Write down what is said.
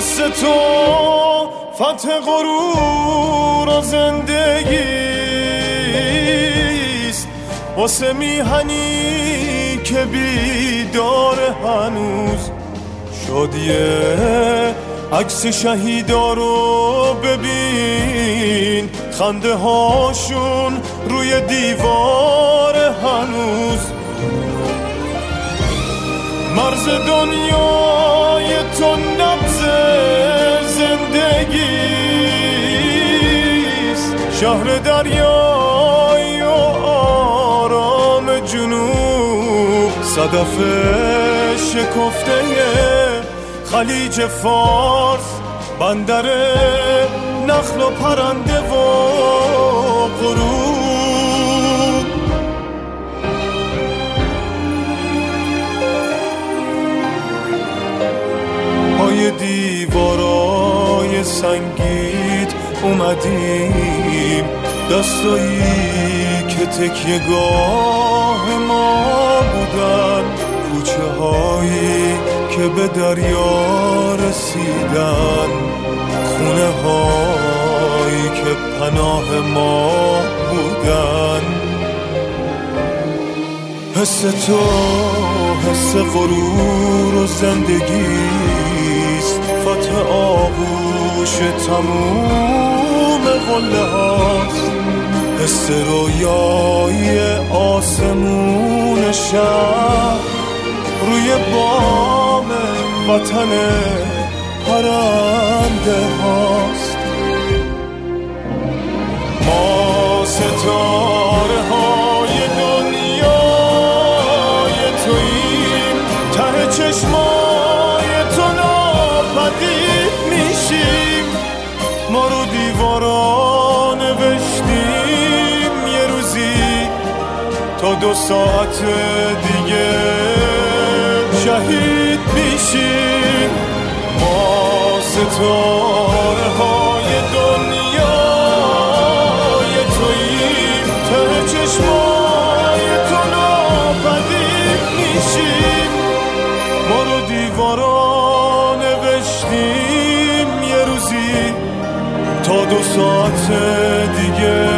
حس تو فتح غرور و زندگیست، واسه میهنی که بیداره هنوز. شادیه عکس شهیدا رو ببین، خنده هاشون روی دیوار هنوز. مرز دنیای تو نبض زندگیست، شهر دریایی و آرام جنوب. صدف شکفته خلیج فارس، بندر نخل و پرنده و غروب. پای دیوارای سنگیت اومدیم، دستایی که تکیه‌گاه ما بودن، کوچه هایی که به دریا رسیدن، خونه هایی که پناه ما بودن. حس تو حس غرور و زندگیست، فتح آغوش تموم قله هاست. حس رویای آسمون شهر روی بام وطن پرنده هاست. ما ستاره های دنیای توییم، ته چشمای تو ناپدید میشیم. ما رو دیوارا نوشتیم یه روزی، تا 2 ساعت دیگه شهید میشیم. ما ستاره های دنیای توییم، ته چشمای تو ناپدید میشیم. ما رو دیوارا نوشتیم یه روزی، تا 2 ساعت دیگه